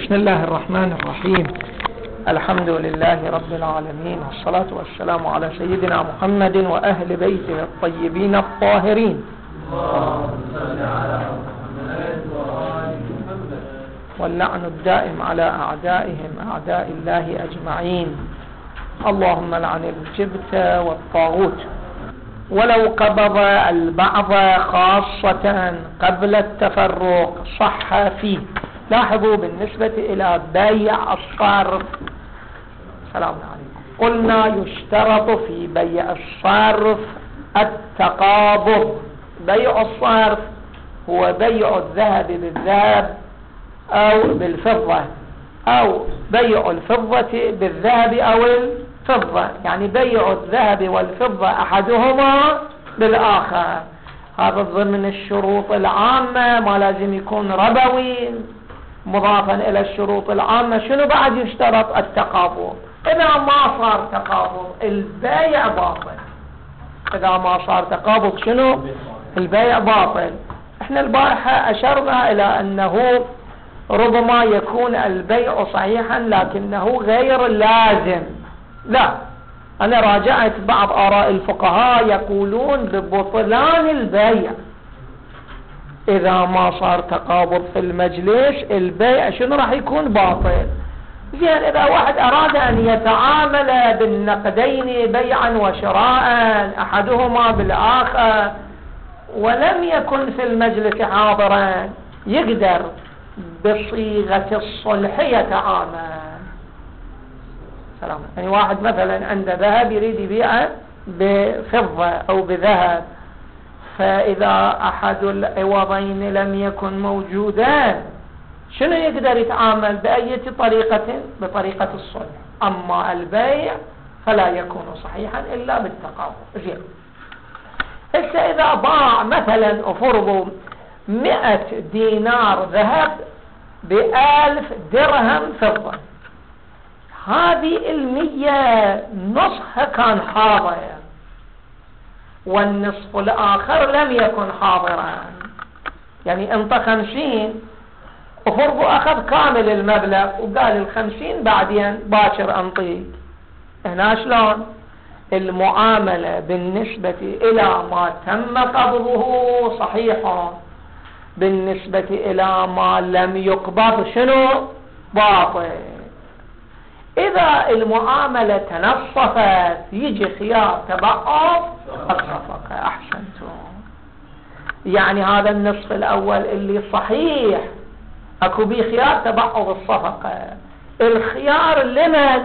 بسم الله الرحمن الرحيم. الحمد لله رب العالمين، والصلاة والسلام على سيدنا محمد وأهل بيته الطيبين الطاهرين، واللعن الدائم على أعدائهم أعداء الله أجمعين. اللهم لعن الجبت والطاغوت. ولو قبض البعض خاصة قبل التفرق صح فيه. لاحظوا بالنسبة إلى بيع الصرف، سلام عليكم، قلنا يشترط في بيع الصرف التقابض. بيع الصرف هو بيع الذهب بالذهب أو بالفضة، أو بيع الفضة بالذهب أو الفضة، يعني بيع الذهب والفضة أحدهما بالآخر. هذا ضمن الشروط العامة، ما لازم يكون ربوي. مضافا إلى الشروط العامة شنو بعد يشترط؟ التقابض. إذا ما صار تقابض البيع باطل. إذا ما صار تقابض شنو؟ البيع باطل. احنا البارحة أشرنا إلى أنه ربما يكون البيع صحيحا لكنه غير لازم. لا، أنا راجعت بعض آراء الفقهاء يقولون ببطلان البيع إذا ما صار تقابض في المجلس. البيع شنو راح يكون؟ باطل. زين، إذا واحد أراد أن يتعامل بالنقدين بيعا وشراء أحدهما بالآخر ولم يكن في المجلس حاضرا، يقدر بصيغة الصلح يتعامل. سلام. يعني واحد مثلا عنده ذهب يريد يبيعه بفضة أو بذهب، فإذا أحد العوضين لم يكن موجودا شنو يقدر يتعامل؟ بأي طريقة؟ بطريقة الصلح. أما البيع فلا يكون صحيحا إلا بالتقابض. زين، هسه إذا باع مثلا أفرضوا 100 دينار ذهب ب1000 درهم فضة، هذه 100 نصها كان حاضر والنصف الآخر لم يكن حاضرا، يعني انت 50 أفرضوا أخذ كامل المبلغ وقال 50 بعدين باكر أنطيك. هنا شلون؟ المعاملة بالنسبة إلى ما تم قبضه صحيحة، بالنسبة إلى ما لم يقبض شنو؟ باطل. إذا المعاملة تنصفت يجي خيار تبعض الصفقة. أحسنتم. يعني هذا النصف الأول اللي صحيح أكو بيه خيار تبعض الصفقة. الخيار لمن؟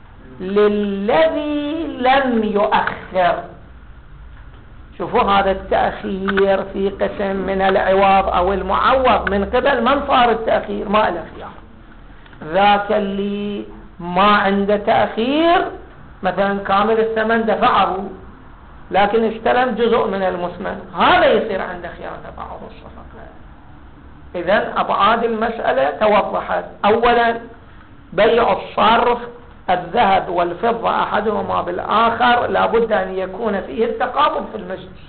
للذي لم يؤخر. شوفوا هذا التأخير في قسم من العوض أو المعوض من قبل من صار التأخير؟ ما له خيار. ذاك اللي ما عنده تأخير، مثلا كامل الثمن دفعه لكن استلم جزء من المثمن، هذا يصير عنده خيار تبعض الصفقة. إذن أبعاد المسألة توضحت. أولا بيع الصرف الذهب والفضة أحدهما بالآخر لابد أن يكون فيه التقابض في المجلس.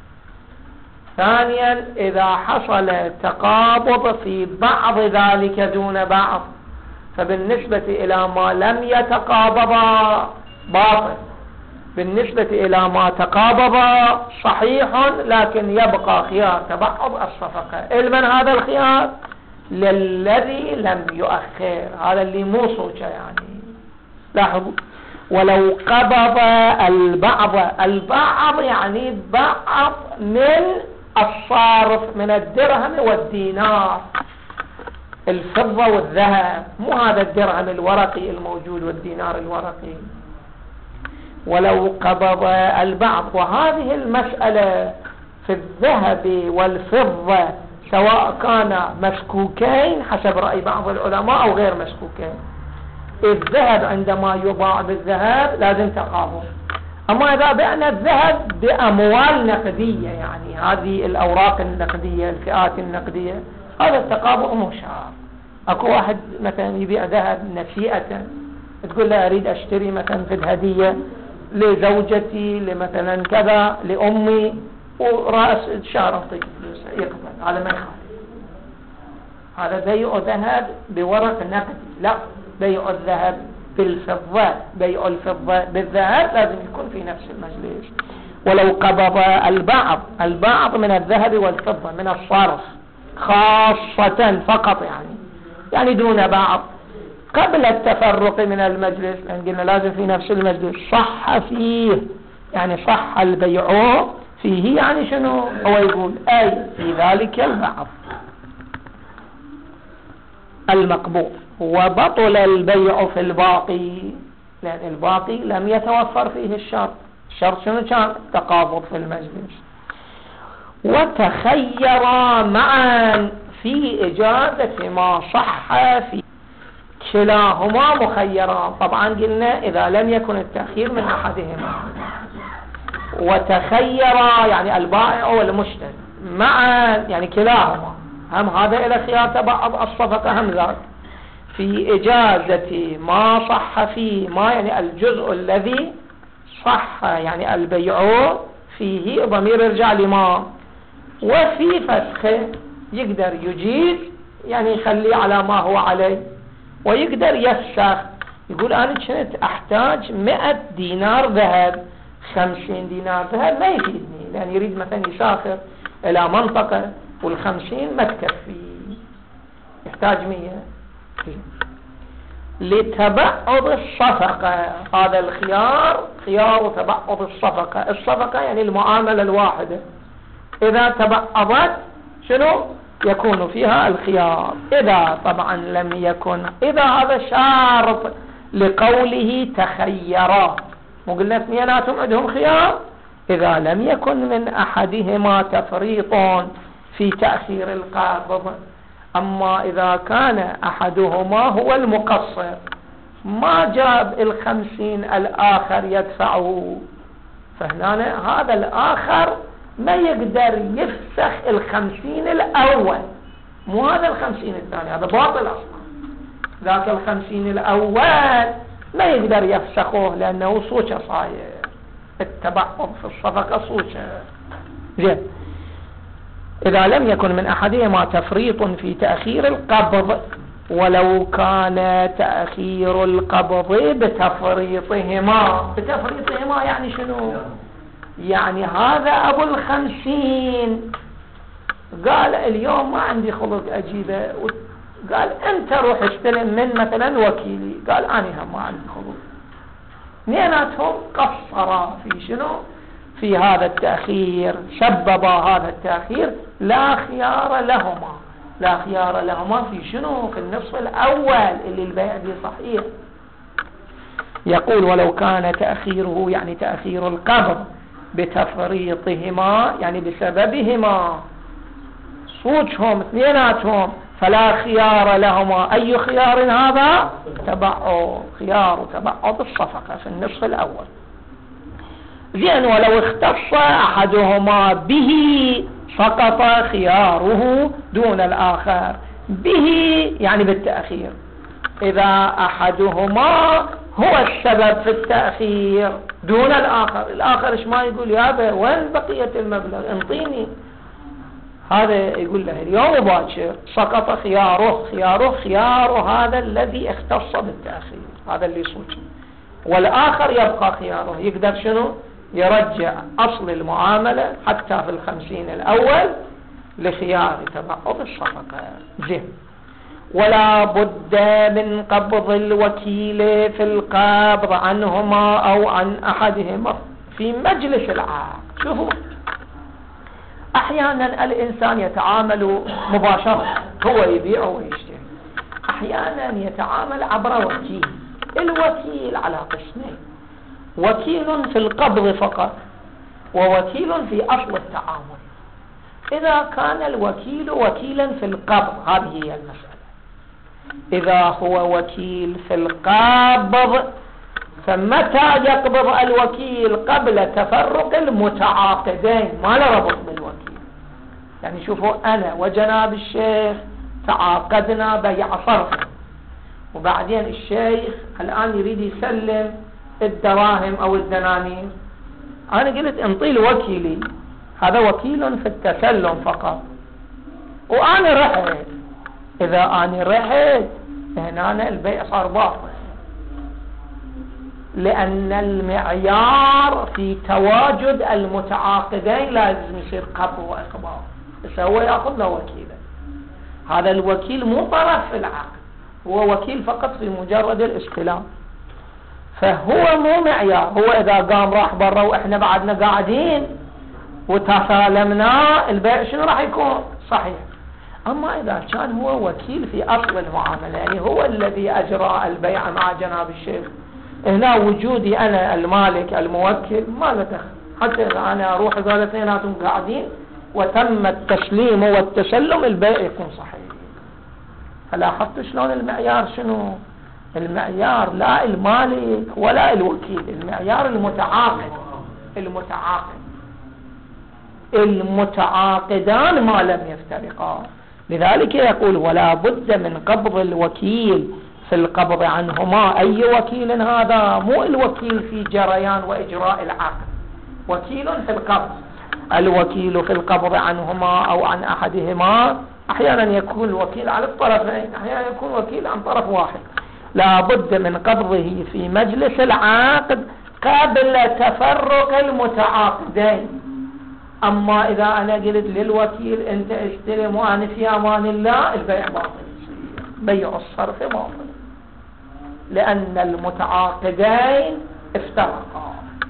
ثانيا إذا حصل تقابض في بعض ذلك دون بعض فبالنسبة إلى ما لم يتقابضا باطل، بالنسبة إلى ما تقابضا صحيح لكن يبقى خيار تبعض الصفقة. لمن هذا الخيار؟ للذي لم يؤخر، هذا اللي مو صوته. يعني لاحظوا، ولو قبض البعض يعني بعض من الصارف من الدرهم والدينار، الفضة والذهب، مو هذا الدرهم الورقي الموجود والدينار الورقي. ولو قبض البعض. وهذه المسألة في الذهب والفضة سواء كان مشكوكين حسب رأي بعض العلماء أو غير مشكوكين. الذهب عندما يباع بالذهب لازم تقابض. أما إذا بعنا الذهب بأموال نقدية، يعني هذه الأوراق النقدية الفئات النقدية، هذا التقابض مو شرط. أكو واحد مثلا يبيع ذهب نسيئة، تقول له أريد أشتري مثلا في الهدية لزوجتي لمثلا كذا لأمي، ورأس الشهر أعطيك فلوس، يقبل، هذا ما يخالف. هذا بيع ذهب بورق نقدي، لا، بيع الذهب بالفضة، بيع الفضة بالذهب لازم يكون في نفس المجلس. ولو قبض البعض من الذهب والفضة من الصرف خاصة فقط، يعني دون بعض، قبل التفرق من المجلس، لأن قلنا لازم في نفس المجلس، صح فيه، يعني صح البيع فيه، يعني شنو هو يقول؟ أي في ذلك البعض المقبوض، وبطل البيع في الباقي، لأن الباقي لم يتوفر فيه الشرط شنو كان؟ تقابض في المجلس. وتخيرا معا في إجازة ما صح فيه، كلاهما مخيران. طبعا قلنا إذا لم يكن التأخير من أحدهما. وتخيرا يعني البائع والمشتري معا، يعني كلاهما، هم هذا إلى خيار تبعض الصفقة هم ذاك، في إجازة ما صح فيه، ما يعني الجزء الذي صح، يعني البيع فيه ضمير يرجع لما، وفي فسخه يقدر يجيز، يعني يخليه على ما هو عليه، ويقدر يفسخ، يقول أنا كنت أحتاج 100 دينار ذهب، 50 دينار ذهب ما يفيدني، لأن يريد مثلا يسافر إلى منطقة وال50 ما تكفي، يحتاج 100. لتبعض الصفقة، هذا الخيار خيار تبعض الصفقة يعني المعاملة الواحدة، إذا تبعضت شنو يكون فيها الخيار. إذا طبعا لم يكن، إذا هذا شرط لقوله تخيرا، مو قلنا اثنيناتهم عندهم خيار، إذا لم يكن من أحدهما تفريط في تأخير القابض. أما إذا كان أحدهما هو المقصر، ما جاب 50 الآخر يدفعه، فهنا هذا الآخر ما يقدر يفسخ 50 الأول، مو هذا 50 الثاني، هذا باطل أصلا. ذاك 50 الأول ما يقدر يفسخه، لأنه صوشة صاير، التبعض في الصفقة صوشة. زين، إذا لم يكن من أحدهما تفريط في تأخير القبض، ولو كان تأخير القبض بتفريطهما يعني شنو؟ يعني هذا أبو 50 قال اليوم ما عندي خلق أجيبه، قال أنت روح استلم من مثلا وكيلي، قال أنا هم ما عندي خلق، اثنيناتهم قصرا في شنو؟ في هذا التأخير، سببا هذا التأخير، لا خيار لهما في شنو؟ في النصف الأول اللي البيع به صحيح. يقول ولو كان تأخيره يعني تأخير القبض بتفريطهما يعني بسببهما، صوتهم اثنيناتهم، فلا خيار لهما. أي خيار هذا؟ خيار تبعض الصفقة في النصف الأول. زين، ولو اختص أحدهما به سقط خياره دون الآخر، به يعني بالتأخير، إذا أحدهما هو السبب في التأخير دون الآخر إيش ما يقول؟ يابا وين بقية المبلغ انطيني، هذا يقول له اليوم باكر، سقط خياره هذا الذي اختص بالتأخير، هذا اللي صوت، والآخر يبقى خياره، يقدر شنو؟ يرجع أصل المعاملة حتى في 50 الأول لخيار تبعض الصفقة. زين، ولا بد من قبض الوكيل في القبض عنهما أو عن أحدهما في مجلس العقد. شوفوا، أحيانا الإنسان يتعامل مباشرة، هو يبيع ويشتري، أحيانا يتعامل عبر وكيل. الوكيل على قسمين، وكيل في القبض فقط، ووكيل في أصل التعامل. إذا كان الوكيل وكيلا في القبض، هذه هي المسألة. إذا هو وكيل في القبض، فمتى يقبض الوكيل؟ قبل تفرق المتعاقدين، ما له ربط بالوكيل. يعني شوفوا، أنا وجناب الشيخ تعاقدنا بيع صرف، وبعدين الشيخ الآن يريد يسلم الدراهم أو الدنانير، أنا قلت انطي إذا أنا رحت هنا البيع صار باطل، لأن المعيار في تواجد المتعاقدين لازم يصير قبض وإقباض. بس هو يأخذ له وكيلا، هذا الوكيل مو طرف في العقد، هو وكيل فقط في مجرد الاستلام، فهو مو معيار. هو إذا قام راح برا وإحنا بعدنا قاعدين وتسالمنا، البيع شنو راح يكون؟ صحيح. أما إذا كان هو وكيل في أصل المعاملة، يعني هو الذي أجرى البيع مع جناب الشيخ، هنا وجودي أنا المالك الموكل ما له دخل. حتى إذا أنا أروح قال اثنيناتهم قاعدين وتم التسليم والتسلم، البيع يكون صحيح. فلاحظت شلون المعيار شنو؟ المعيار لا المالك ولا الوكيل، المعيار المتعاقد. المتعاقدان ما لم يفترقا. لذلك يقول ولا بد من قبض الوكيل في القبض عنهما. أي وكيل هذا؟ مو الوكيل في جريان وإجراء العقد، وكيل في القبض. الوكيل في القبض عنهما أو عن أحدهما، أحيانا يكون الوكيل على الطرفين، أحيانا يكون وكيل عن طرف واحد. لا بد من قبضه في مجلس العقد قبل تفرق المتعاقدين. أما إذا أنا قلت للوكيل أنت استلم وأنا في أمان الله، البيع باطل، بيع الصرف باطل، لأن المتعاقدين افترقا.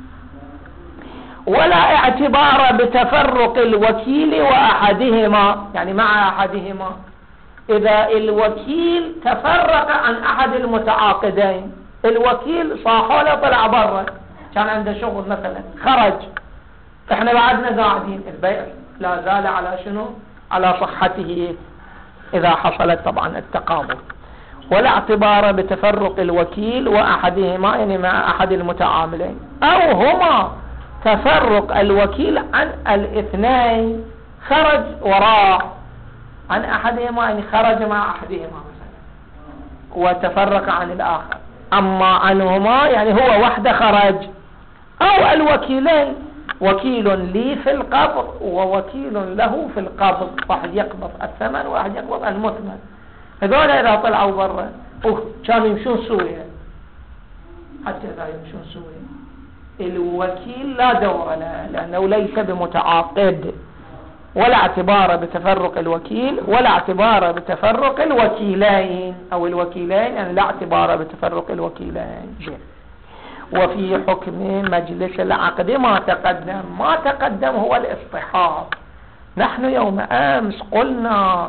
ولا اعتبار بتفرق الوكيل وأحدهما، يعني مع أحدهما. إذا الوكيل تفرق عن أحد المتعاقدين، الوكيل صاحوله طلع برا، كان عنده شغل مثلا خرج، احنا بعدنا قاعدين، البيع لا زال على شنو؟ على صحته إذا حصلت طبعا التقابل. ولا اعتبار بتفرق الوكيل وأحدهما، يعني مع أحد المتعاملين، أو هما تفرق الوكيل عن الاثنين، خرج وراء عن أحدهما، يعني خرج مع أحدهما مثلا وتفرق عن الآخر. أما عنهما يعني هو وحده خرج، أو الوكيلين، وكيل لي في القبض ووكيل له في القبض، واحد يقبض الثمن وواحد يقبض المثمن. هذول إذا طلعوا برا كانوا يمشون سويا، حتى إذا يمشون سويا الوكيل لا دور له، لأنه ليس بمتعاقد. ولا اعتبار بتفرق الوكيل ولا اعتبار بتفرق الوكيلين، أو الوكيلين يعني لا اعتبار بتفرق الوكيلين. وفي حكم مجلس العقد ما تقدم هو الاصطحاب. نحن يوم أمس قلنا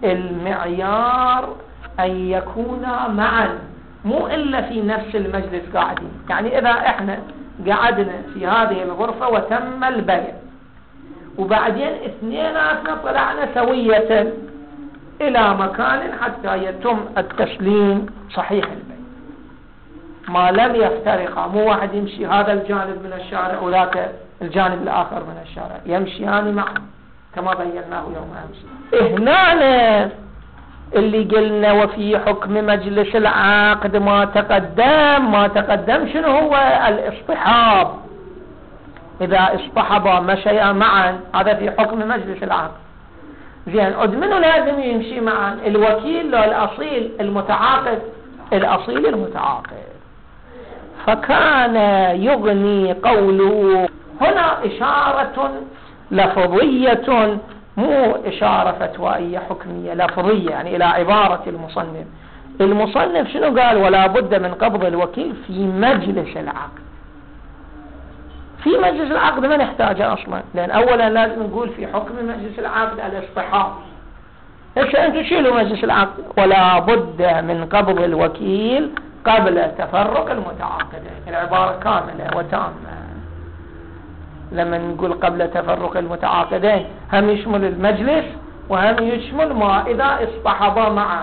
المعيار أن يكون معا، مو إلا في نفس المجلس قاعدين. يعني إذا إحنا قعدنا في هذه الغرفة وتم البيع، وبعدين اثنيناتنا طلعنا سوية إلى مكان حتى يتم التسليم، صحيح البيع ما لم يفترقا. مو واحد يمشي هذا الجانب من الشارع وذاك الجانب الآخر من الشارع، يمشيان معا كما بيناه يوم أمس. هنا اللي قلنا وفي حكم مجلس العقد ما تقدم شنو هو؟ الاصطحاب. إذا اصطحبا مشيا معا، هذا في حكم مجلس العقد. زين، منو لازم يمشي معا؟ الوكيل لو الأصيل المتعاقد؟ الأصيل المتعاقد. فكان يغني قوله هنا إشارة لفظية، مو إشارة فتوائية حكمية، لفظية، يعني إلى عبارة المصنف. المصنف شنو قال؟ ولا بد من قبض الوكيل في مجلس العقد. في مجلس العقد ما نحتاجه أصلا، لأن أولا لازم نقول في حكم مجلس العقد الاصطحاب. إيش أنتوا شيلوا مجلس العقد؟ ولا بد من قبض الوكيل قبل تفرق المتعاقدين. العبارة كاملة وتامة. لما نقول قبل تفرق المتعاقدين هم يشمل المجلس وهم يشمل ما إذا اصطحبا معا.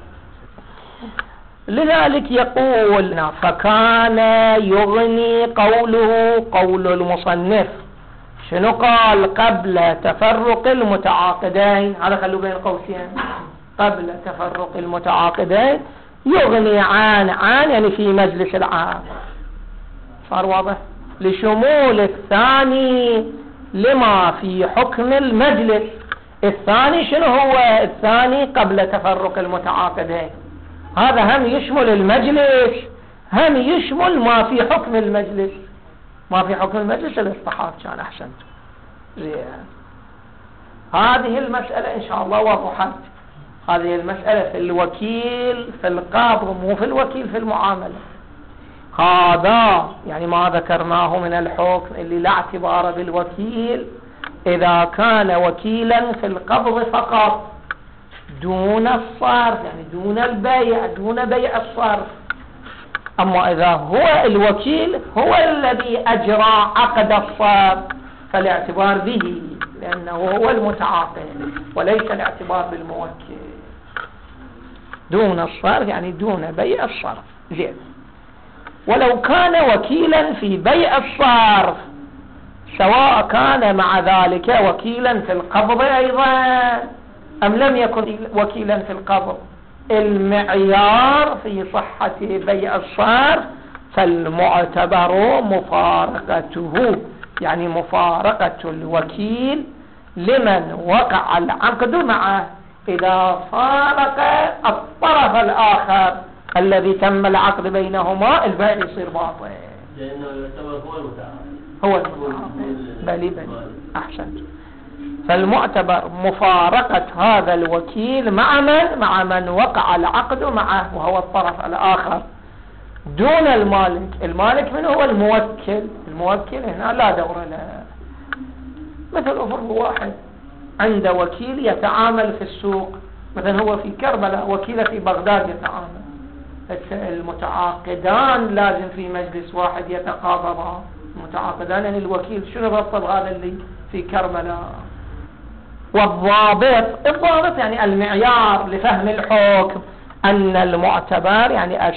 لذلك يقول فكان يغني قوله، قول المصنف شنو قال؟ قبل تفرق المتعاقدين، هذا خلوا بين قوسين، قبل تفرق المتعاقدين يغني عن يعني في مجلس العقد. صار واضح؟ لشمول الثاني لما في حكم المجلس. الثاني شنو هو؟ الثاني قبل تفرق المتعاقدين، هذا هم يشمل المجلس، هم يشمل ما في حكم المجلس. ما في حكم المجلس الاصطحاب كان أحسنت. زين، هذه المسألة إن شاء الله وضحت. هذه المسألة في الوكيل في القبض، مو في الوكيل في المعاملة. هذا يعني ما ذكرناه من الحكم اللي لا اعتبار بالوكيل إذا كان وكيلا في القبض فقط دون الصرف، يعني دون البيع، دون بيع الصرف. أما إذا هو الوكيل هو الذي أجرى عقد الصرف فالاعتبار به، لأنه هو المتعاقد وليس الاعتبار بالموكل. دون الصرف يعني دون بيع الصرف. زين، ولو كان وكيلا في بيع الصرف سواء كان مع ذلك وكيلا في القبض أيضا أم لم يكن وكيلا في القبض، المعيار في صحة بيع الصرف فالمعتبر مفارقته، يعني مفارقة الوكيل لمن وقع العقد معه إذا فارق الطرف الآخر الذي تم العقد بينهما البيع يصير باطل، لأنه يعتبر هو المتعاقد. هو بلي أحسنت. فالمعتبر مفارقة هذا الوكيل مع من وقع العقد معه وهو الطرف الآخر دون المالك. المالك من هو؟ الموكل هنا لا دور له. مثل أفرض واحد عنده وكيل يتعامل في السوق، مثلا هو في كربلاء وكيل في بغداد يتعامل، المتعاقدان لازم في مجلس واحد يتقاضبا المتعاقدان. يعني الوكيل شنو رصد هذا اللي في كربلاء؟ والضابط يعني المعيار لفهم الحكم أن المعتبر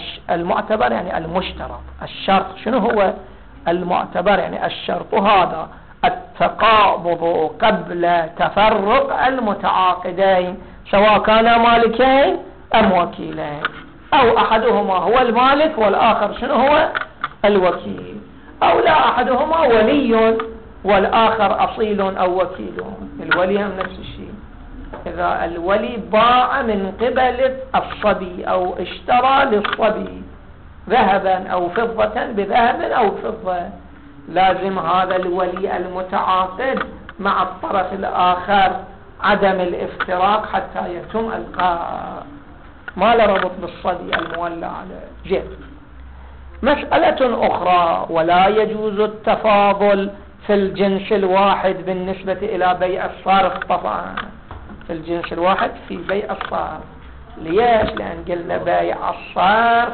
يعني المشترط. الشرط شنو هو المعتبر؟ يعني الشرط هذا التقابض قبل تفرق المتعاقدين سواء كانا مالكين أم وكيلين، أو أحدهما هو المالك والآخر شنو هو؟ الوكيل، أو لا أحدهما ولي والآخر أصيل أو وكيل. الولي هم نفس الشيء. إذا الولي باع من قبل الصبي أو اشترى للصبي ذهبا أو فضة بذهب أو فضة، لازم هذا الولي المتعاقد مع الطرف الآخر عدم الافتراق حتى يتم القاء، ما له ربط بالصبي المولى عليه. جيد. مسألة أخرى، ولا يجوز التفاضل في الجنس الواحد بالنسبة إلى بيع الصرف. طبعا في الجنس الواحد في بيع الصرف. ليش؟ لأن قلنا بيع الصرف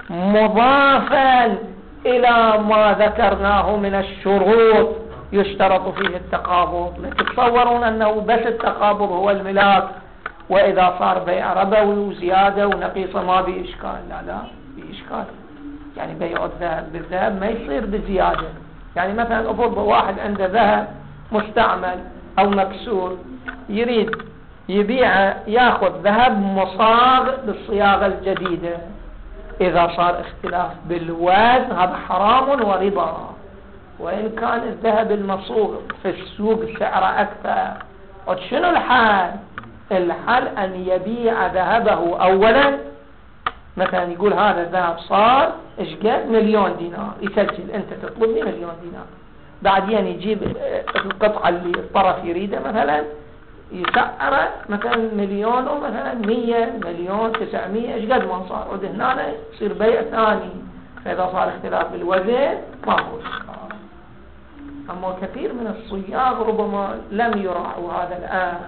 مضافا إلى ما ذكرناه من الشروط يشترط فيه التقابض. لا تتصورون أنه بس التقابض هو الملاك، وإذا صار بيع ربوي وزيادة ونقيصة ما بإشكال. لا بإشكال. يعني بيع الذهب بالذهب ما يصير بزيادة. يعني مثلا أفرض واحد عنده ذهب مستعمل أو مكسور يريد يبيع، ياخذ ذهب مصاغ بالصياغة الجديدة، إذا صار اختلاف بالوزن هذا حرام وربا. وإن كان الذهب المصوغ في السوق سعره أكثر، شنو الحل؟ الحل أن يبيع ذهبه أولا، مثلا يقول هذا الذهب صار إيش قد؟ $1,000,000، يسجل أنت تطلبني $1,000,000. بعدين يجيب القطعة اللي الطرف يريده مثلا يسعره مثلا 1,000,000 ومثلا 100,000,000 إيش قد ما صار، وده هنا يصير بيع ثاني. فإذا صار اختلاف بالوزن ما هو إشكال. أما كثير من الصياغ ربما لم يراعوا هذا الآن،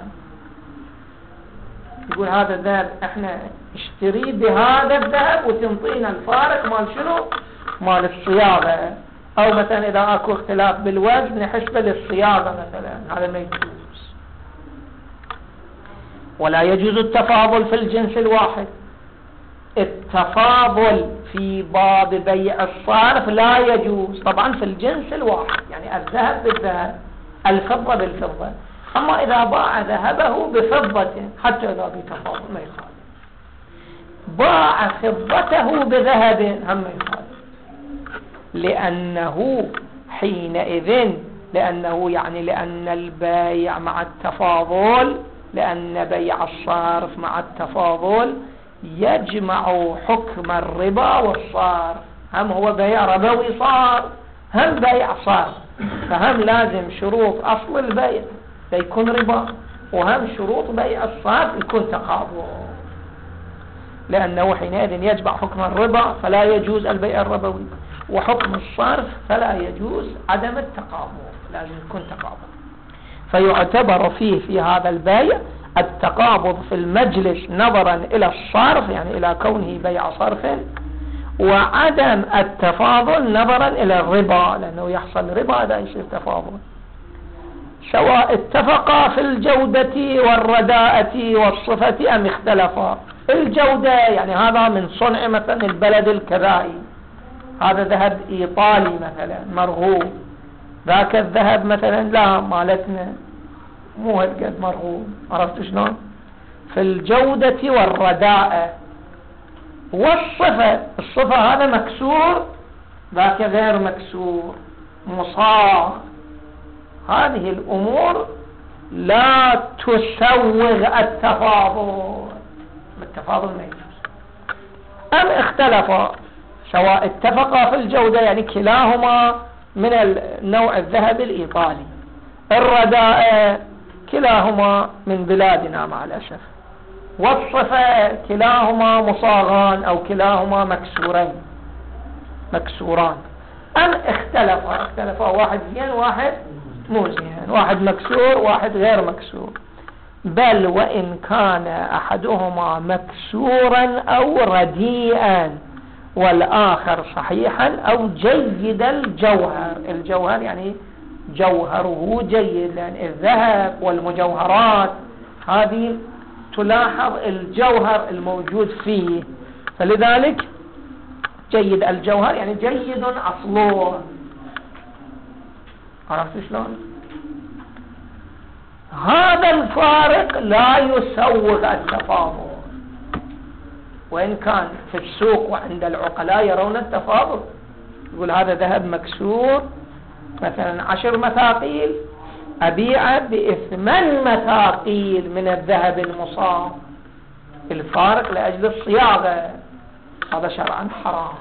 يقول هذا الذهب احنا اشتري بهذا الذهب وتنطينا الفارق مال شنو؟ مال الصياغة. او مثلا اذا اكو اختلاف بالوزن نحسبه للصياغة مثلا، هذا ما يجوز. ولا يجوز التفاضل في الجنس الواحد. التفاضل في باب بيع الصرف لا يجوز طبعا في الجنس الواحد، يعني الذهب بالذهب الفضة بالفضة. أما إذا باع ذهبه بفضة حتى إذا بتفاضل ما يخالف، باع فضته بذهب هم ما يخالف، لأنه حينئذ لأن البيع مع التفاضل لأن بيع الصرف مع التفاضل يجمع حكم الربا والصرف، هم هو بيع ربوي صار هم بيع صار، فهم لازم شروط أصل البيع يكون ربا، وهم شروط بيع الصرف يكون تقابض، لأنه حينئذ يجمع حكم الربا فلا يجوز البيع الربوي، وحكم الصرف فلا يجوز عدم التقابض، لازم يكون تقابض. فيعتبر فيه في هذا البيع التقابض في المجلس نظرا إلى الصرف، يعني إلى كونه بيع صرف، وعدم التفاضل نظرا إلى الربا، لأنه يحصل ربا هذا يصير تفاضل، سواء اتفقا في الجودة والرداءة والصفة أم اختلفا. الجودة يعني هذا من صنع مثلا البلد الكذائي، هذا ذهب إيطالي مثلا مرغوب، ذاك الذهب مثلا لا مالتنا مو هالقد مرغوب، عرفت شلون؟ في الجودة والرداءة والصفة، الصفة هذا مكسور ذاك غير مكسور مصاغ، هذه الأمور لا تسوغ التفاضل، التفاضل ما يجوز. أم اختلفا سواء اتفقا في الجودة يعني كلاهما من النوع الذهب الإيطالي، الرداء كلاهما من بلادنا مع الأسف، والصفة كلاهما مصاغان أو كلاهما مكسوران. أم اختلفا واحد زين واحد مو زين، واحد مكسور واحد غير مكسور، بل وإن كان أحدهما مكسورا أو رديئا والآخر صحيحا أو جيد الجوهر. الجوهر يعني جوهره جيد، لأن الذهب والمجوهرات هذه تلاحظ الجوهر الموجود فيه، فلذلك جيد الجوهر يعني جيد أصله، عرفت شلون؟ هذا الفارق لا يسوغ التفاضل، وإن كان في السوق وعند العقلاء يرون التفاضل، يقول هذا ذهب مكسور مثلا 10 مثاقيل أبيعه ب8 مثاقيل من الذهب المصاغ، الفارق لأجل الصياغة، هذا شرعا حرام.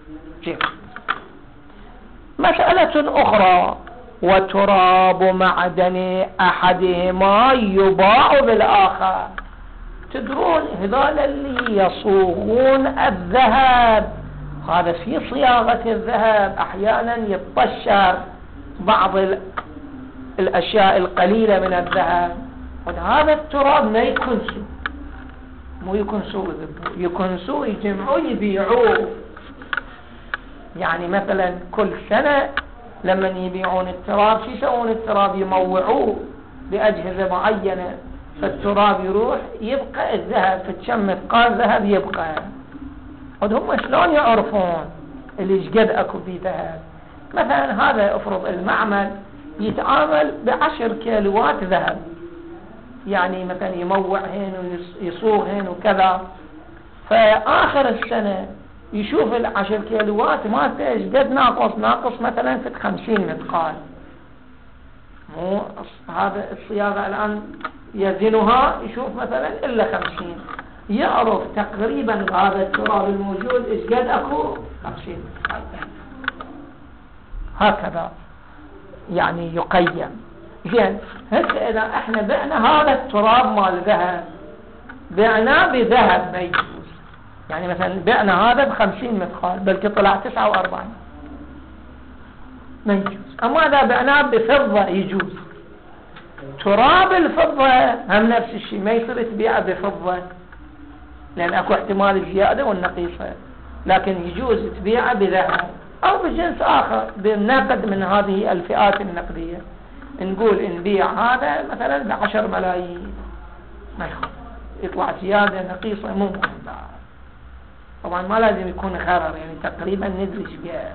مسألة أخرى، وتراب معدن أحدهما يباع بالآخر. تدرون هذول اللي يصوغون الذهب، هذا في صياغة الذهب أحيانا يتطشر بعض الأشياء القليلة من الذهب، وهذا التراب ما يكنسوا، مو يكنسوا يجمعوا يبيعوه. يعني مثلا كل سنة لما يبيعون التراب شو يسوون؟ التراب يموعوه بأجهزة معينة، فالتراب يروح يبقى الذهب في كم مثقال ذهب يبقى. هم شلون يعرفون اللي شقد اكو فيه ذهب؟ مثلا هذا افرض المعمل يتعامل ب10 كيلوات ذهب، يعني مثلا يموع هين ويصوغ هين وكذا، فآخر السنة يشوف 10 كيلوات ما قد ناقص مثلا في 50 مثقال، مو هذا الصياغة الآن يزنها يشوف مثلا إلا 50، يعرف تقريبا هذا التراب الموجود إيش قد أكو 50 مثقال. هكذا يعني يقيم. زين، هسه إذا احنا بعنا هذا التراب مال ذهب، بعناه بذهب ما يجوز، يعني مثلا بعنا هذا ب50 مثقال بلكي طلع 49 ما يجوز. أما إذا بعناه بفضة يجوز. تراب الفضة هم نفس الشيء، ما يصير تبيعه بفضة لأن أكو احتمال الزيادة والنقيصة، لكن يجوز تبيعه بذهب أو بجنس آخر بنقد من هذه الفئات النقدية. نقول نبيع هذا مثلا ب10 ملايين، ما يخالف يطلع زيادة نقيصة مو مهم. طبعا ما لازم يكون غرر، يعني تقريبا ندري شقد.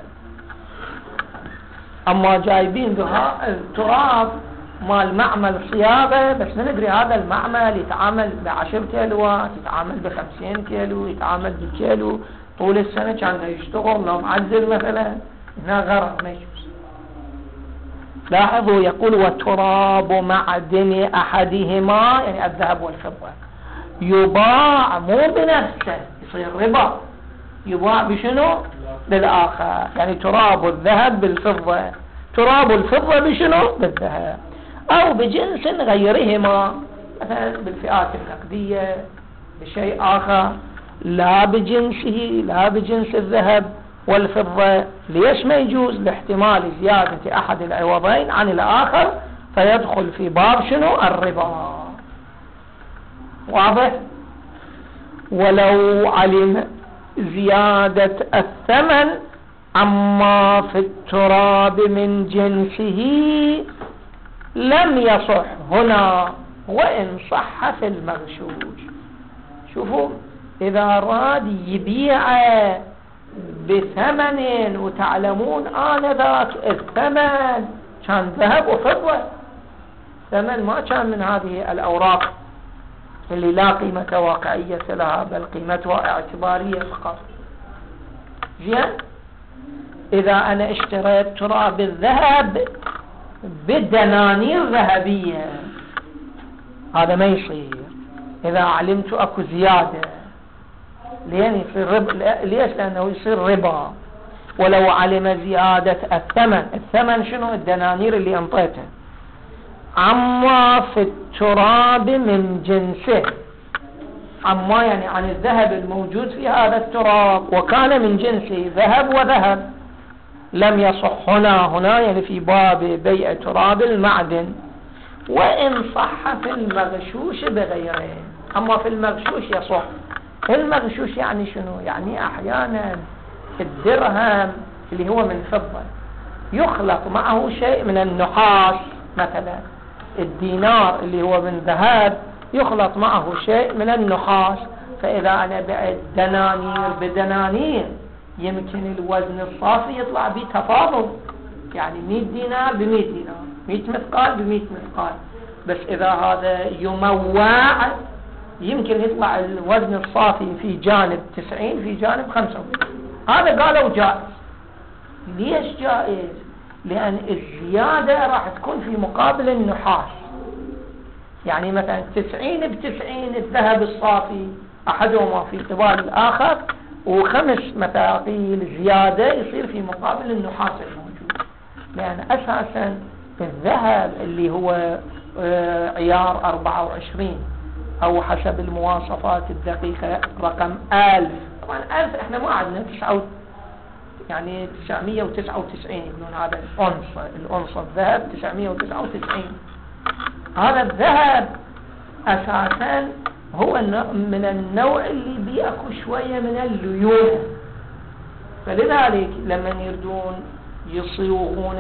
أما جايبين التراب مال معمل صياغة بس ما ندري هذا المعمل يتعامل ب10 كيلوات، يتعامل ب50 كيلو، يتعامل بكيلو طول السنة كان يشتغل لو معزل مثلا، هنا غرر ما يجوز. لاحظوا يقول وتراب معدن أحدهما يعني الذهب والفضة يباع مو بنفسه يصير ربا، يباع بشنو؟ بالآخر. يعني تراب الذهب بالفضة، تراب الفضة بشنو؟ بالذهب، أو بجنس غيرهما، مثلا بالفئات النقدية بشيء آخر لا بجنسه، لا بجنس الذهب والفضة. ليش ما يجوز؟ لاحتمال زيادة أحد العوضين عن الآخر فيدخل في باب شنو؟ الربا. واضح؟ ولو علم زيادة الثمن عما في التراب من جنسه لم يصح هنا وإن صح في المغشوش. شوفوا إذا أراد يبيع بثمن وتعلمون آنذاك الثمن كان ذهب وفضة، ثمن ما كان من هذه الأوراق اللي لا قيمة واقعية لها بل قيمتها اعتبارية فقط. زين، إذا أنا اشتريت تراب الذهب بدنانير ذهبية هذا ما يصير إذا علمت أكو زيادة، لين يصير ربا. ليش؟ لأنه يصير ربا. ولو علم زيادة الثمن شنو؟ الدنانير اللي انطيته عما في التراب من جنسه، عما يعني عن الذهب الموجود في هذا التراب وكان من جنسه ذهب وذهب، لم يصح هنا يعني في باب بيع تراب المعدن وإن صح في المغشوش بغيره. أما في المغشوش يصح. المغشوش يعني شنو؟ يعني أحيانا الدرهم اللي هو من فضة يخلط معه شيء من النحاس، مثلا الدينار اللي هو من ذهب يخلط معه شيء من النحاس، فإذا أنا بعت دنانير بدنانير يمكن الوزن الصافي يطلع به تفاضل، يعني 100 دينار ب100 دينار، 100 مثقال ب100 مثقال. بس إذا هذا يموع يمكن يطلع الوزن الصافي في جانب 90 في جانب 95. هذا قالوا جائز. ليش جائز؟ لأن الزيادة راح تكون في مقابل النحاس. يعني مثلا 90 ب90 الذهب الصافي أحدهما في قبال الآخر، و5 مثاقيل زيادة يصير في مقابل النحاس الموجود. لأن أساسا الذهب اللي هو عيار 24 أو حسب المواصفات الدقيقة رقم 1000، طبعا 1000 احنا ما عندنا يعني 999 يقولون هذا الأنصة الذهب 999. هذا الذهب أساسا هو من النوع اللي بيأكو شوية من الليونة، فلذلك لما يردون يصيغون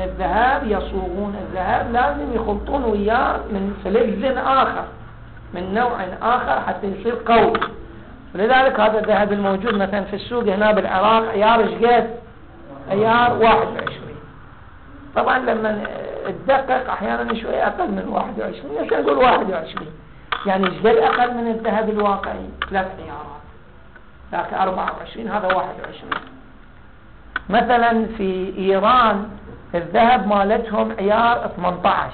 الذهب لازم يخلطون وياه من فلز آخر من نوع آخر حتى يصير قوي. ولذلك هذا الذهب الموجود مثلا في السوق هنا بالعراق عيار شقد؟ عيار 21. طبعا لما تدقق أحيانا شوية أقل من 21، عشان نقول 21 يعني شقد أقل من الذهب الواقعي 3 عيارات، لكن 24 هذا 21. مثلا في إيران الذهب مالتهم عيار 18.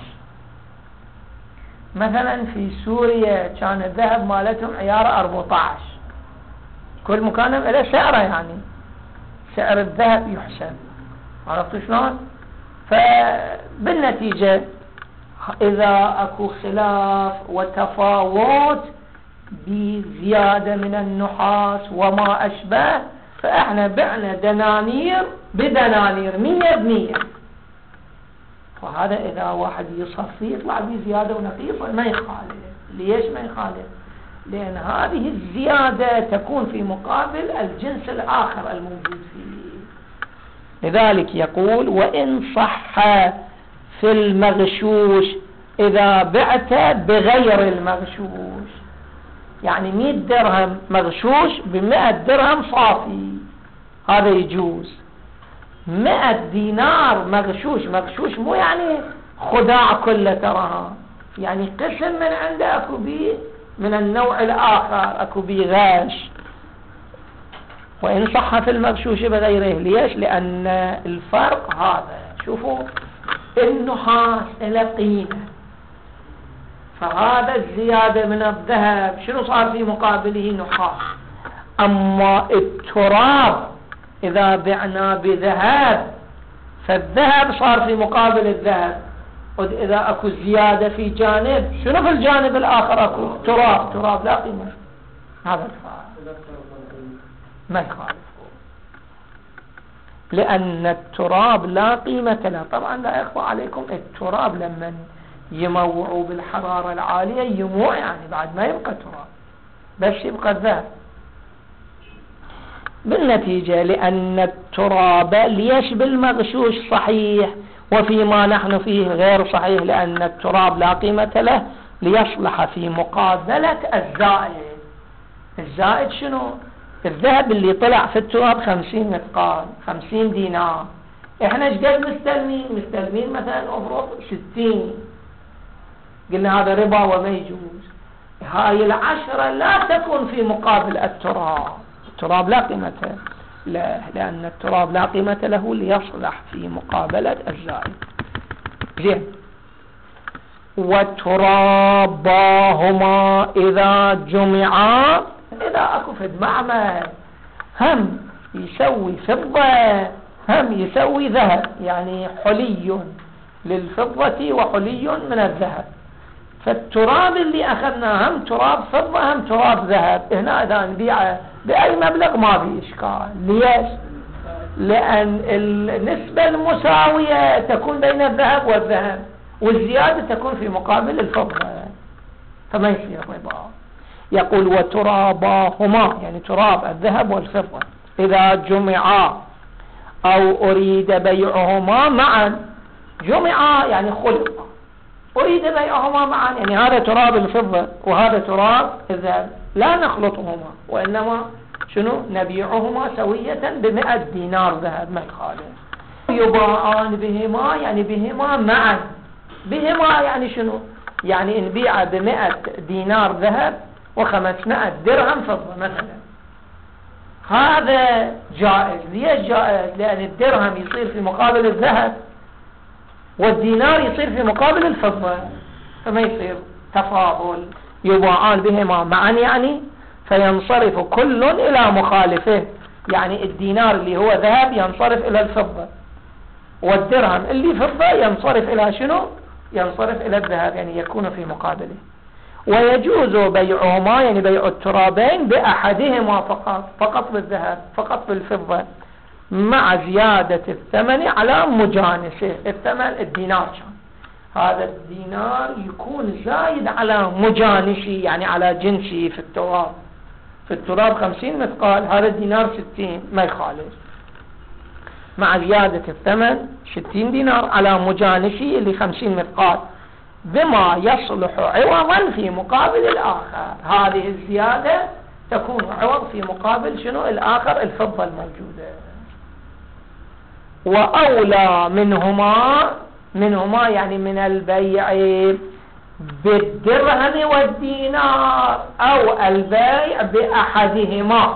مثلا في سوريا كان الذهب مالتهم عيار 14. كل مكان له سعره، يعني سعر الذهب يحسب. عرفتوا شلون؟ فبالنتيجة إذا أكو خلاف وتفاوت بزيادة من النحاس وما أشبه فإحنا بعنا دنانير بدنانير 100 ب100. وهذا إذا واحد يصفي يطلع بزيادة ونقيصة ما يخالف. ليش ما يخالف؟ لأن هذه الزيادة تكون في مقابل الجنس الآخر الموجود فيه. لذلك يقول وإن صح في المغشوش إذا بعت بغير المغشوش، يعني 100 درهم مغشوش ب100 درهم صافي هذا يجوز. 100 دينار مغشوش مو يعني خداع كله تراها، يعني قسم من عنده أكو بيه من النوع الآخر أكو بيه غاش. وإن صح في المغشوش بغيره. ليش؟ لأن الفرق هذا. شوفوا النحاس له قيمة، فهذا الزيادة من الذهب شنو صار في مقابله؟ نحاس. أما التراب إذا بعنا بذهب فالذهب صار في مقابل الذهب، إذا أكو زيادة في جانب شنو في الجانب الآخر أكو؟ تراب لا قيمة. هذا الفارق ما يخالف، لأن التراب لا قيمة له. طبعا لا يخفى عليكم التراب لما يموعوا بالحرارة العالية يموع، يعني بعد ما يبقى تراب بس يبقى الذهب. بالنتيجة لأن التراب ليش بالمغشوش صحيح وفيما نحن فيه غير صحيح، لأن التراب لا قيمة له ليصلح في مقابلة الزائد. الزائد شنو؟ الذهب اللي طلع في التراب 50 مثقال 50 دينار، احنا ايش قد مستلمين مثلا افرض 60، قلنا هذا ربا وما يجوز. هاي العشرة لا تكون في مقابل التراب لا قيمة له، لأن التراب لا قيمة له ليصلح في مقابلة الزائد. زين. وتراباهما إذا جمعا، إذا أكو فد معمل هم يسوي فضة هم يسوي ذهب، يعني حلي للفضة وحلي من الذهب، فالتراب اللي أخذناه هم تراب فضة هم تراب ذهب، هنا إذا نبيعه بأي مبلغ ما في إشكال. ليش؟ لأن النسبة المساوية تكون بين الذهب والذهب، والزيادة تكون في مقابل الفضة، فما يصير ربا. يقول وتراباهما، يعني تراب الذهب والفضة إذا جمعا أو أريد بيعهما معا. جمعا يعني خلق، أريد بيعهما معا يعني هذا تراب الفضة وهذا تراب الذهب، لا نخلطهما وإنما شنو نبيعهما سوية ب100 دينار ذهب ما يخالف. يباعان بهما يعني بهما معا، بهما يعني شنو؟ يعني نبيع ب100 دينار ذهب و500 درهم فضة مثلا، هذا جائز. ليش جائز؟ لأن الدرهم يصير في مقابل الذهب والدينار يصير في مقابل الفضة، فما يصير تفاضل. يباعان بهما معا يعني فينصرف كل إلى مخالفه، يعني الدينار اللي هو ذهب ينصرف إلى الفضة، والدرهم اللي فضة ينصرف إلى شنو؟ ينصرف إلى الذهب، يعني يكون في مقابله. ويجوز بيعهما يعني بيع الترابين بأحدهما فقط بالذهب فقط بالفضة، مع زيادة الثمن على مجانسه. الثمن الدينار كان، هذا الدينار يكون زايد على مجانسه يعني على جنسه. في التراب 50 مثقال، هذا الدينار 60 ما يخالف، مع زيادة الثمن 60 دينار على مجانسه اللي 50 مثقال، بما يصلح عوضا في مقابل الآخر. هذه الزيادة تكون عوض في مقابل شنو؟ الآخر الفضة الموجودة. وأولى منهما يعني من البيع بالدرهم والدينار أو البيع بأحدهما،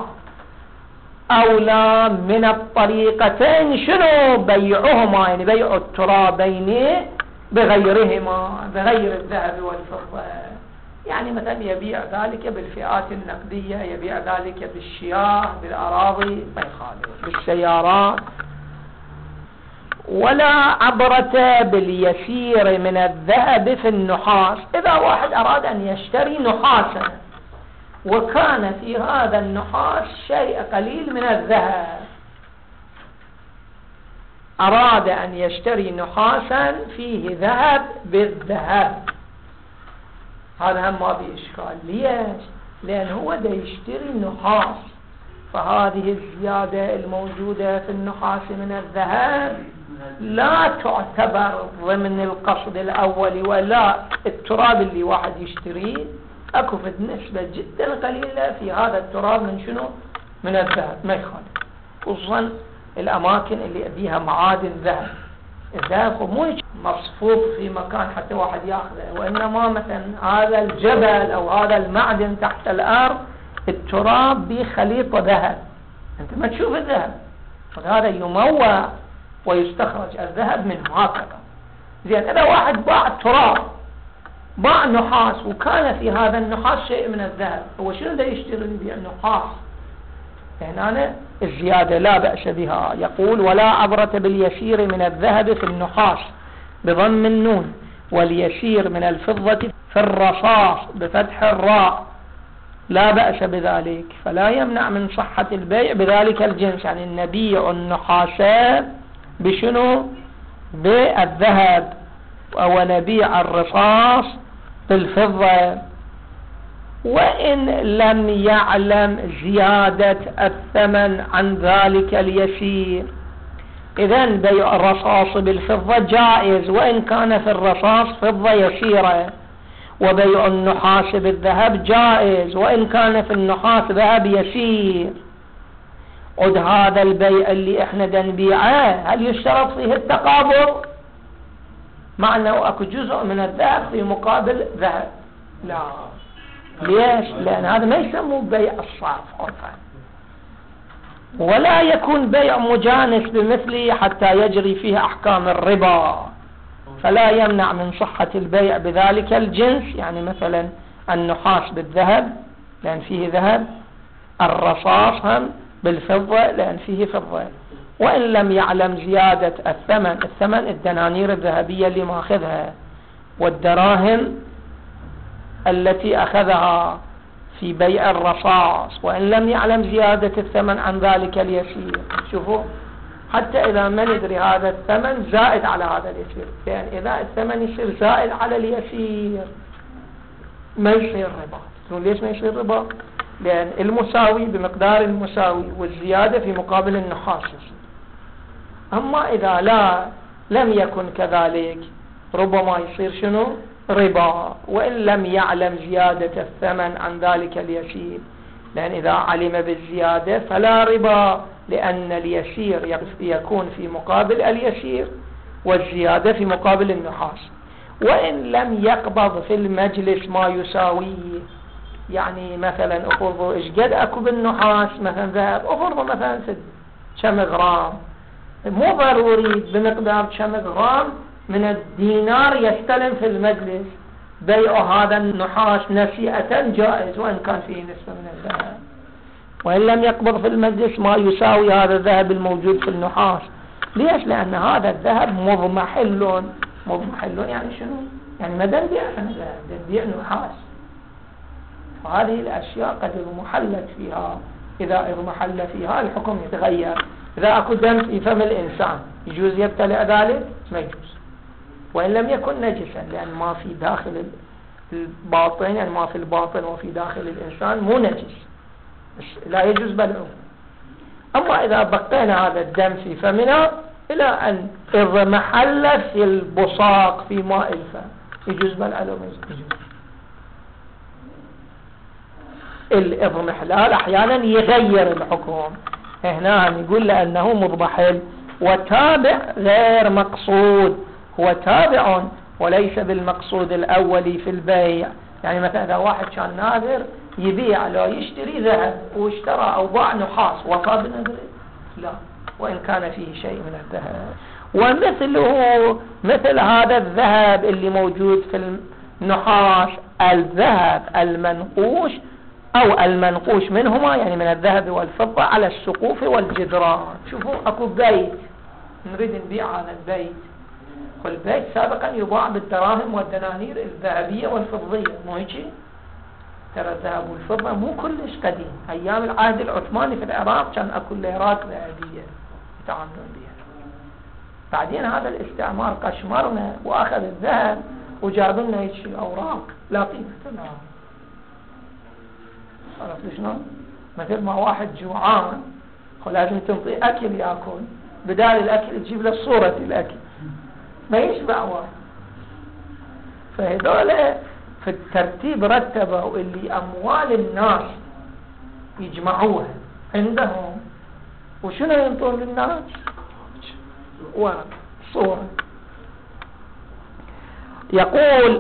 أولى من الطريقتين شنو؟ بيعهما يعني بيع الترابين بغيرهما، بغير الذهب والفضة. يعني مثلا يبيع ذلك بالفئات النقدية، يبيع ذلك بالشياه بالأراضي ما يخالف، بالسيارات. ولا عبرة باليسير من الذهب في النحاس. إذا واحد أراد أن يشتري نحاسا وكان في هذا النحاس شيء قليل من الذهب، أراد أن يشتري نحاسا فيه ذهب بالذهب، هذا هم ما في إشكال. ليش؟ لأن هو دا يشتري نحاس، فهذه الزيادة الموجودة في النحاس من الذهب لا تعتبر ضمن القصد الأولي، ولا التراب اللي واحد يشتريه أكو في نسبة جدا قليلة في هذا التراب من شنو؟ من الذهب ما يخالف، خصوصا الأماكن اللي فيها معادن ذهب. الذهب مو مصفوف في مكان حتى واحد ياخذه، وإنما مثلا هذا الجبل أو هذا المعدن تحت الأرض التراب بخليط ذهب، أنت ما تشوف الذهب، وهذا يموع ويستخرج الذهب منه هكذا. زين إذا واحد باع تراب، باع نحاس، وكان في هذا النحاس شيء من الذهب، هو شنو دا يشتري يبيع نحاس؟ هنا الزيادة لا بأس بها. يقول ولا عبرة باليسير من الذهب في النحاس بضم النون، واليسير من الفضة في الرصاص بفتح الراء، لا بأس بذلك، فلا يمنع من صحة البيع بذلك الجنس. يعني نبيع النحاس بشنو؟ بالذهب، أو نبيع الرصاص بالفضة، وإن لم يعلم زيادة الثمن عن ذلك اليسير. إذن بيع الرصاص بالفضة جائز وإن كان في الرصاص فضة يسيرة، وبيع النحاس بالذهب جائز وإن كان في النحاس ذهب يسير. قد هذا البيع اللي احنا نبيعه هل يشترط فيه التقابض؟ مع أنه أكو جزء من الذهب في مقابل ذهب؟ لا. ليش؟ لأن هذا ما يسموه بيع الصرف عرفا، ولا يكون بيع مجانس بمثله حتى يجري فيه أحكام الربا، فلا يمنع من صحة البيع بذلك الجنس. يعني مثلا النحاس بالذهب لأن فيه ذهب، الرصاص هم بالفضة لأن فيه فضة، وإن لم يعلم زيادة الثمن الدنانير الذهبية اللي ماخذها والدراهم التي أخذها في بيع الرصاص، وإن لم يعلم زيادة الثمن عن ذلك اليسير. شوفوا حتى إذا ما ندري هذا الثمن زائد على هذا اليسير، لأن إذا الثمن يصير زائد على اليسير ما يصير ربا. ليش ما يصير ربا؟ لأن المساوي بمقدار المساوي والزيادة في مقابل النحاس. أما إذا لم يكن كذلك ربما يصير شنو؟ ربا، وإن لم يعلم زيادة الثمن عن ذلك اليسير، لأن إذا علم بالزيادة فلا ربا، لأن اليسير يكون في مقابل اليسير والزيادة في مقابل النحاس. وإن لم يقبض في المجلس ما يساويه، يعني مثلا أفرضوا إيش قد أكو بالنحاس مثلا ذهب، أفرضوا مثلا 6 غرام، مو ضروري بمقدار 6 غرام من الدينار يستلم في المجلس، بيع هذا النحاس نسيئة جائز وإن كان فيه نسبة من الذهب. وإن لم يقبض في المجلس ما يساوي هذا الذهب الموجود في النحاس. ليش؟ لأن هذا الذهب مضمحل. يعني شنو؟ يعني ما نبيع ذهب، نبيع نحاس، فهذه الأشياء قد اضمحلت فيها. إذا اضمحل فيها الحكم يتغير. إذا أكو دم في فم الإنسان يجوز يبتلع ذلك؟ ما يجوز، وإن لم يكن نجسا، لأن ما في داخل الباطن، يعني ما في الباطن وفي داخل الإنسان مو نجس، لا يجوز بلعه. أما إذا بقينا هذا الدم في فمنا إلى أن اضمحل في البصاق في ماء الفم يجوز بلعه؟ ما يجوز. الاضمحلال أحيانا يغير الحكم. هنا يقول لأنه مضمحل وتابع غير مقصود، هو تابع وليس بالمقصود الأولي في البيع. يعني مثلا إذا واحد كان ناذر يبيع لو يشتري ذهب واشترى أو باع نحاس وفى بنذره؟ لا، وإن كان فيه شيء من الذهب. ومثله مثل هذا الذهب اللي موجود في النحاس الذهب المنقوش أو المنقوش منهما، يعني من الذهب والفضة، على السقوف والجدران. شوفوا أكو بيت نريد نبيع هذا البيت، والبيت سابقا يباع بالدراهم والدنانير الذهبية والفضية، مو هيك؟ ترى الذهب والفضة مو كلش قديم، أيام العهد العثماني في العراق كان أكو ليرات ذهبية يتعاملون بها. بعدين هذا الاستعمار قشمرنا وأخذ الذهب وجاب لنا هيك الأوراق لا قيمة لها. عرفت شلون؟ مثل ما واحد جوعان لازم تنطيه أكل يأكل، بدال الأكل تجيب له صورة الأكل ما يشبع واحد. فهذول في الترتيب رتبوا اللي أموال الناس يجمعوها عندهم وشنو ينطون للناس؟ ورق صورة. يقول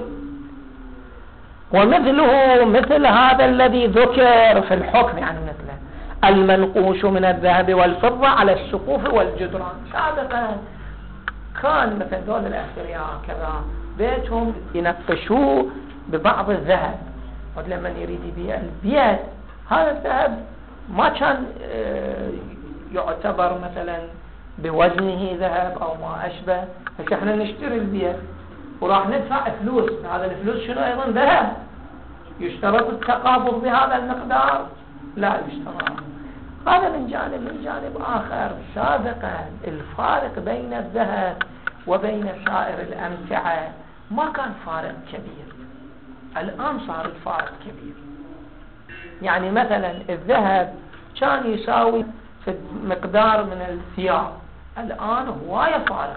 ومثله مثل هذا الذي ذكر في الحكم، يعني مثله المنقوش من الذهب والفضة على السقوف والجدران. سابقا كان مثلا دول الأثرياء كذا بيتهم ينقشوه ببعض الذهب، ولما يريد يبيع البيت هذا الذهب ما كان يعتبر مثلا بوزنه ذهب أو ما أشبه، بس احنا نشتري البيت وراح ندفع فلوس، هذا الفلوس شنو أيضا ذهب، يشترط التقابض بهذا المقدار؟ لا يشترط. هذا من جانب. من جانب آخر سابقا الفارق بين الذهب وبين سائر الأمتعة ما كان فارق كبير، الآن صار الفارق كبير. يعني مثلا الذهب كان يساوي في مقدار من الثياب، الآن هواية فارق.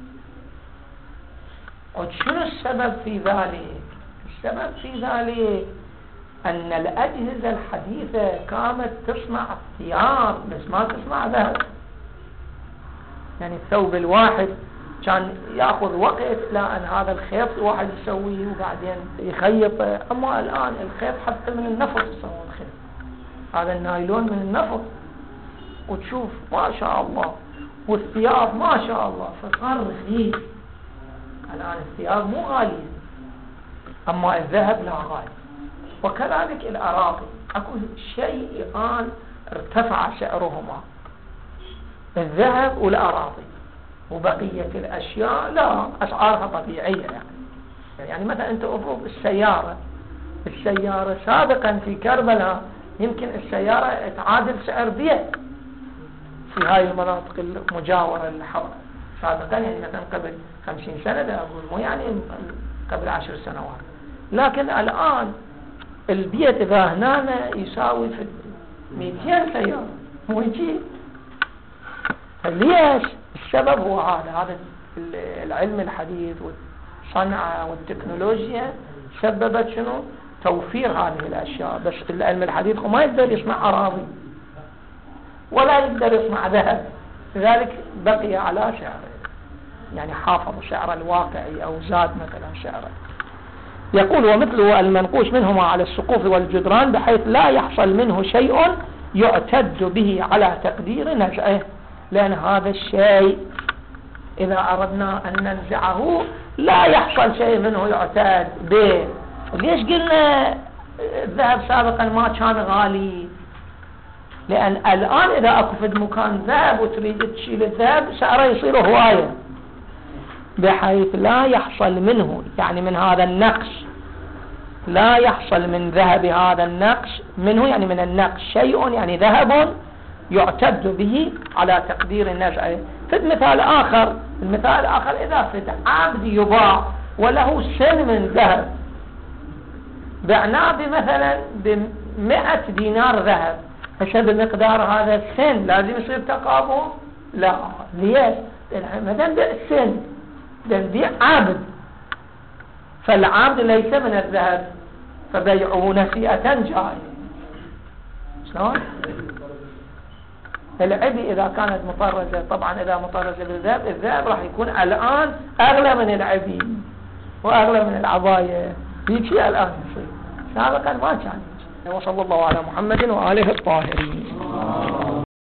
وشنو السبب في ذلك؟ السبب في ذلك أن الأجهزة الحديثة كانت تصنع ثياب بس ما تصنع ذهب. يعني الثوب الواحد كان يأخذ وقت لأن هذا الخيط الواحد يسويه وبعدين يخيطه، أما الآن الخيط حتى من النفط يسوون خيط، هذا النايلون من النفط، وتشوف ما شاء الله، والثياب ما شاء الله، فصار رخيص. الآن الثياب مو غالية، أما الذهب لا غالي. وكذلك الأراضي، أكو شيء الآن ارتفع سعرهما، الذهب والأراضي، وبقية الأشياء لا أسعارها طبيعية. يعني مثلا أنت أفرض السيارة سابقا في كربلاء يمكن السيارة تعادل سعر بيت في هاي المناطق المجاورة للحرب سابقا، يعني مثلا قبل 50 سنة لا أقول، مو يعني قبل 10 سنوات. لكن الآن البيت إذا هنا يساوي في 200 سيارة، مو يجي. ليش؟ السبب هو هذا العلم الحديث والصنعة والتكنولوجيا سببت شنو؟ توفير هذه الأشياء. بس العلم الحديث ما يقدر يصنع أراضي ولا يقدر يصنع ذهب، لذلك بقي على سعره، يعني حافظ سعره الواقعي أو زاد مثلا سعره. يقول ومثله المنقوش منهما على السقوف والجدران بحيث لا يحصل منه شيء يعتد به على تقدير نزعه، لأن هذا الشيء إذا أردنا أن ننزعه لا يحصل شيء منه يعتد به. ليش قلنا الذهب سابقا ما كان غالي؟ لأن الآن إذا أكو في مكان ذهب وتريد تشيل الذهب سعره يصير هواية، بحيث لا يحصل منه، يعني من هذا النقش، لا يحصل من ذهب هذا النقش منه، يعني من النقش شيء، يعني ذهب يعتد به على تقدير نزعه. في المثال الآخر إذا في عبد يباع وله سن من ذهب، بعناه بمثلا ب100 دينار ذهب، فشد بمقدار هذا السن لازم يصير تقابض؟ لا. ليش؟ مثلا بالسن بنبيع عبد، فالعبد ليس من الذهب فبيعه نسيئة جائز. شلون؟ العبي إذا كانت مطرزة، طبعا إذا مطرزة بالذهب الذهب راح يكون الآن أغلى من العبي وأغلى من العباية، يجي الآن يصير، سابقا ما كان. وصلى الله على محمد وآله الطاهرين.